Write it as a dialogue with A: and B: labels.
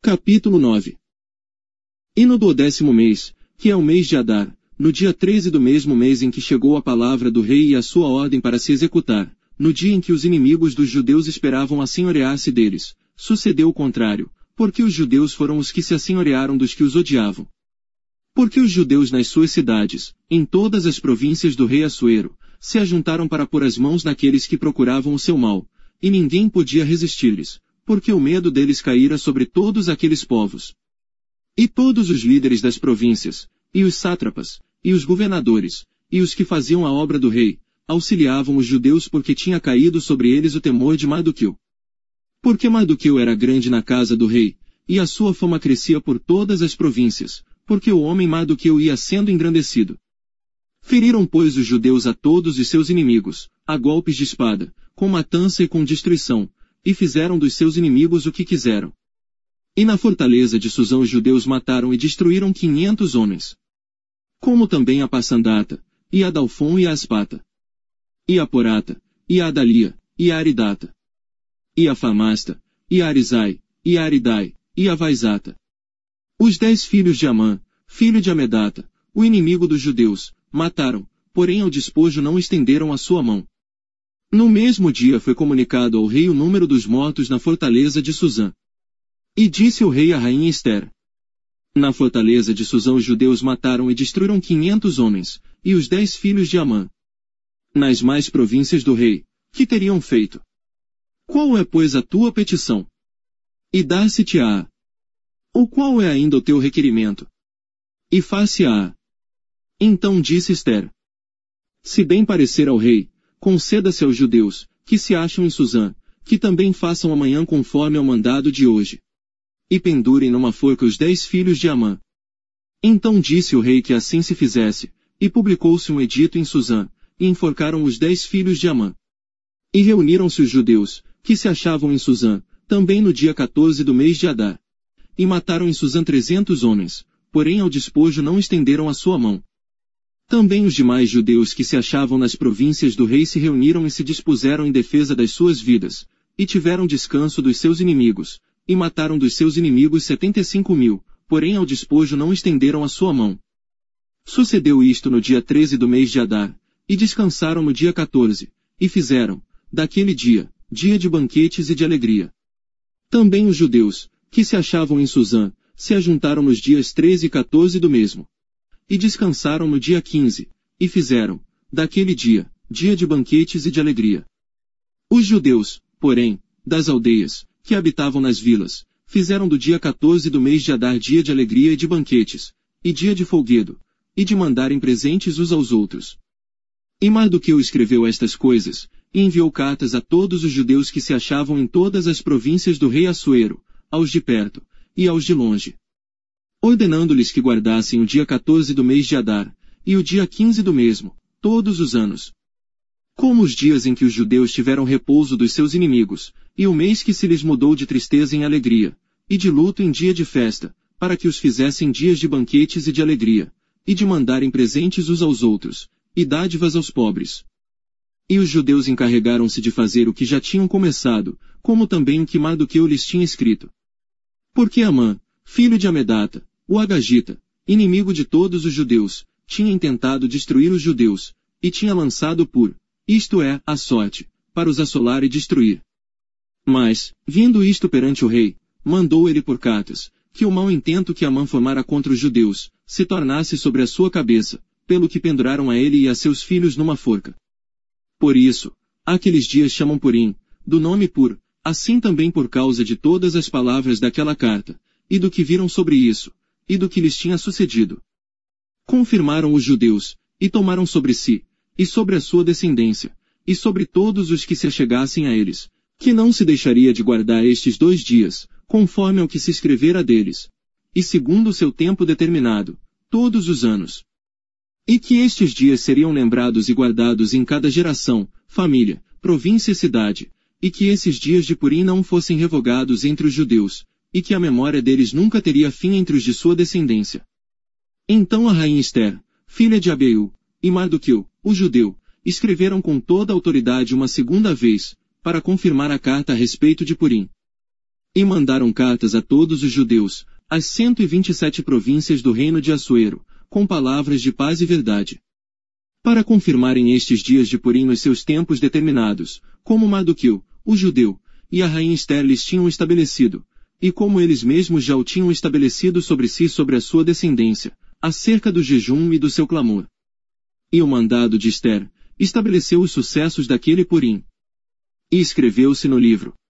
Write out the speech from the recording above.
A: Capítulo 9. E no 12º mês, que é o mês de Adar, no dia 13 do mesmo mês em que chegou a palavra do rei e a sua ordem para se executar, no dia em que os inimigos dos judeus esperavam assenhorear-se deles, sucedeu o contrário, porque os judeus foram os que se assenhorearam dos que os odiavam. Porque os judeus nas suas cidades, em todas as províncias do rei Assuero, se ajuntaram para pôr as mãos naqueles que procuravam o seu mal, e ninguém podia resistir-lhes, porque o medo deles caíra sobre todos aqueles povos. E todos os líderes das províncias, e os sátrapas, e os governadores, e os que faziam a obra do rei, auxiliavam os judeus porque tinha caído sobre eles o temor de Mardoqueu. Porque Mardoqueu era grande na casa do rei, e a sua fama crescia por todas as províncias, porque o homem Mardoqueu ia sendo engrandecido. Feriram, pois, os judeus a todos os seus inimigos, a golpes de espada, com matança e com destruição, e fizeram dos seus inimigos o que quiseram. E na fortaleza de Susã os judeus mataram e destruíram 500 homens. Como também a Passandata, e a Dalfon e a Aspata, e a Porata, e a Adalia, e a Aridata, e a Famasta, e a Arizai, e a Aridai, e a Vaizata. Os 10 filhos de Amã, filho de Amedata, o inimigo dos judeus, mataram, porém ao despojo não estenderam a sua mão. No mesmo dia foi comunicado ao rei o número dos mortos na fortaleza de Susã. E disse o rei à rainha Ester: na fortaleza de Susã os judeus mataram e destruíram 500 homens, e os 10 filhos de Amã. Nas mais províncias do rei, que teriam feito? Qual é, pois, a tua petição? E dar-se-te-á. Ou qual é ainda o teu requerimento? E far-se-á. Então disse Ester: se bem parecer ao rei, conceda-se aos judeus, que se acham em Susã, que também façam amanhã conforme ao mandado de hoje. E pendurem numa forca os 10 filhos de Amã. Então disse o rei que assim se fizesse, e publicou-se um edito em Susã, e enforcaram os 10 filhos de Amã. E reuniram-se os judeus, que se achavam em Susã, também no dia 14 do mês de Adar. E mataram em Susã 300 homens, porém ao despojo não estenderam a sua mão. Também os demais judeus que se achavam nas províncias do rei se reuniram e se dispuseram em defesa das suas vidas, e tiveram descanso dos seus inimigos, e mataram dos seus inimigos 75.000, porém ao despojo não estenderam a sua mão. Sucedeu isto no dia 13 do mês de Adar, e descansaram no dia 14, e fizeram, daquele dia, dia de banquetes e de alegria. Também os judeus, que se achavam em Susã, se ajuntaram nos dias 13 e 14 do mesmo. E descansaram no dia 15, e fizeram, daquele dia, dia de banquetes e de alegria. Os judeus, porém, das aldeias, que habitavam nas vilas, fizeram do dia 14 do mês de Adar dia de alegria e de banquetes, e dia de folguedo, e de mandarem presentes uns aos outros. E Mardoqueu escreveu estas coisas, e enviou cartas a todos os judeus que se achavam em todas as províncias do rei Assuero, aos de perto, e aos de longe, ordenando-lhes que guardassem o dia 14 do mês de Adar, e o dia 15 do mesmo, todos os anos, como os dias em que os judeus tiveram repouso dos seus inimigos, e o mês que se lhes mudou de tristeza em alegria, e de luto em dia de festa, para que os fizessem dias de banquetes e de alegria, e de mandarem presentes uns aos outros, e dádivas aos pobres. E os judeus encarregaram-se de fazer o que já tinham começado, como também o que Mardoqueu lhes tinha escrito. Porque Amã, filho de Amedata, o Agagita, inimigo de todos os judeus, tinha intentado destruir os judeus, e tinha lançado isto é, a sorte, para os assolar e destruir. Mas, vindo isto perante o rei, mandou ele por cartas, que o mau intento que Amã formara contra os judeus, se tornasse sobre a sua cabeça, pelo que penduraram a ele e a seus filhos numa forca. Por isso, aqueles dias chamam Purim, do nome Pur, assim também por causa de todas as palavras daquela carta, e do que viram sobre isso, e do que lhes tinha sucedido. Confirmaram os judeus, e tomaram sobre si, e sobre a sua descendência, e sobre todos os que se achegassem a eles, que não se deixaria de guardar estes 2 dias, conforme ao que se escrevera deles, e segundo o seu tempo determinado, todos os anos. E que estes dias seriam lembrados e guardados em cada geração, família, província e cidade, e que esses dias de Purim não fossem revogados entre os judeus, e que a memória deles nunca teria fim entre os de sua descendência. Então a rainha Ester, filha de Abeu, e Mardoqueu, o judeu, escreveram com toda a autoridade uma segunda vez, para confirmar a carta a respeito de Purim. E mandaram cartas a todos os judeus, às 127 províncias do reino de Assuero, com palavras de paz e verdade. Para confirmarem estes dias de Purim nos seus tempos determinados, como Mardoqueu, o judeu, e a rainha Ester lhes tinham estabelecido, e como eles mesmos já o tinham estabelecido sobre si e sobre a sua descendência, acerca do jejum e do seu clamor. E o mandado de Ester estabeleceu os sucessos daquele Purim. E escreveu-se no livro.